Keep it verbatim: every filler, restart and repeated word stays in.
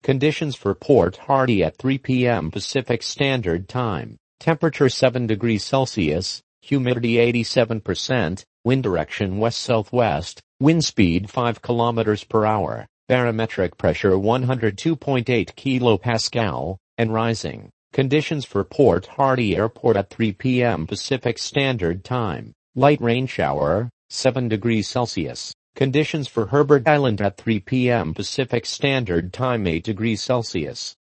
Conditions for Port Hardy at three p m Pacific Standard Time. Temperature seven degrees Celsius, humidity eighty-seven percent, wind direction west-southwest, wind speed five kilometers per hour, barometric pressure one hundred two point eight kilopascal, and rising. Conditions for Port Hardy Airport at three p m Pacific Standard Time. Light rain shower, seven degrees Celsius. Conditions for Herbert Island at three p m Pacific Standard Time eight degrees Celsius.